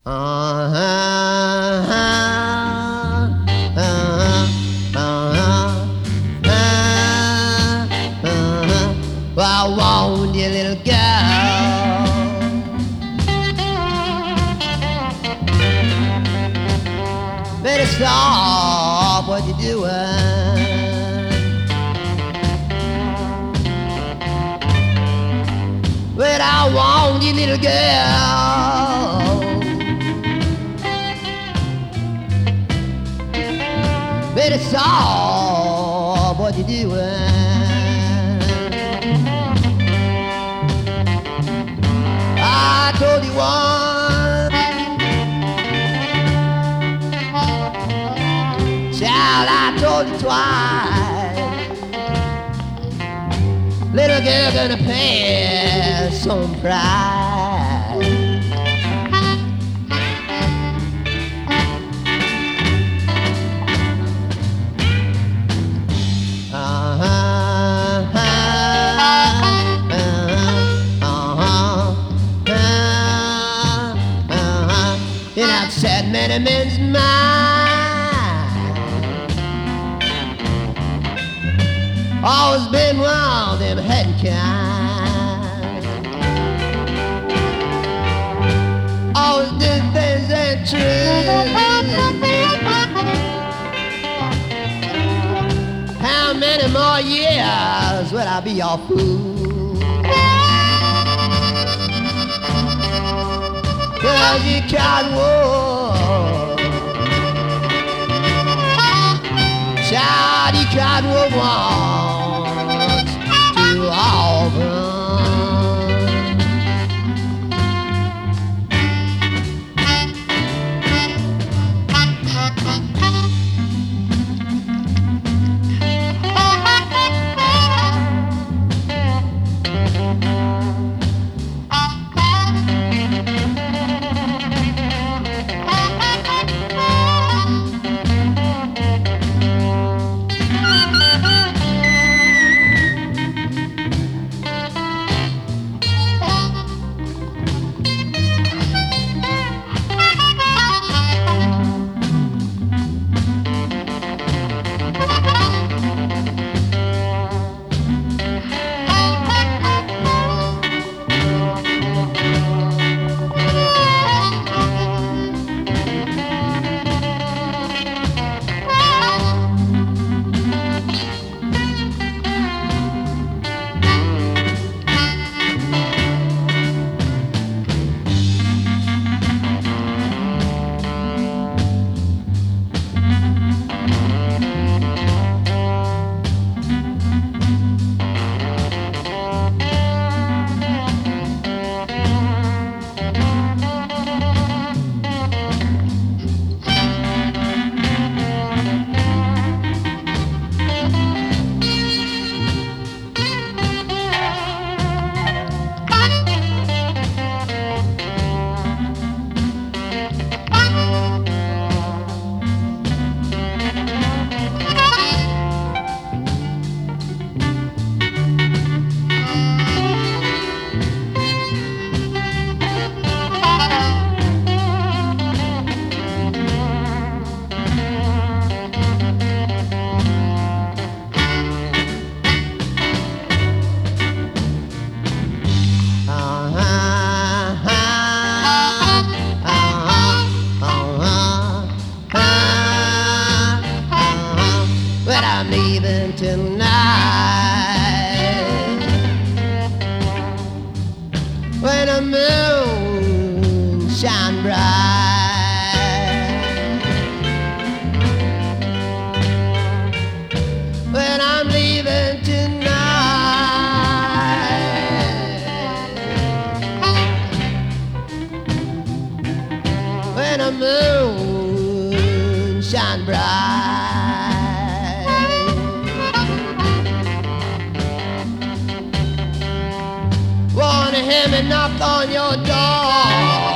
Uh-huh, uh-huh, uh-huh, uh-huh. Well, I want you, little girl. Better stop what you're doing. But I want you, little girl. Better stop what you're doing. I told you once, child, I told you twice. Little girl gonna pay some price. And I've set many men's mind. Always been one of them head kind. Always did things that true. How many more years will I be your fool? 'Cause you can't walk, child, you can't walk once too often. But I'm leaving tonight when the moon shine bright. When I'm leaving tonight when the moon shine bright. Wanna hear me knock on your door?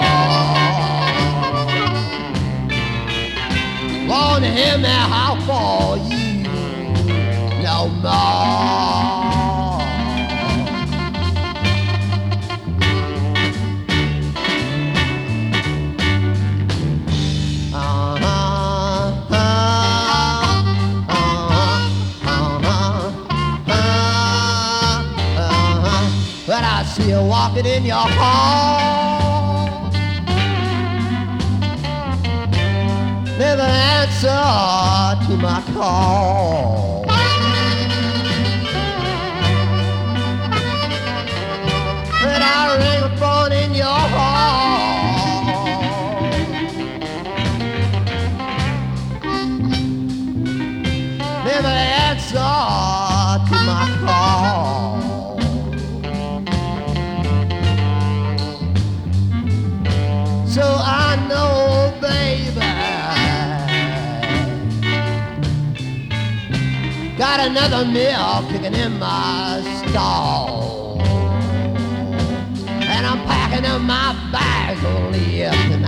Wanna hear me howl for you no more? knocking in your hall. Never answer to my call. But I ring a phone in your hall. Never answer to my call. So I know, baby, got another mill kicking in my stall. And I'm packing up my bags on the afternoon.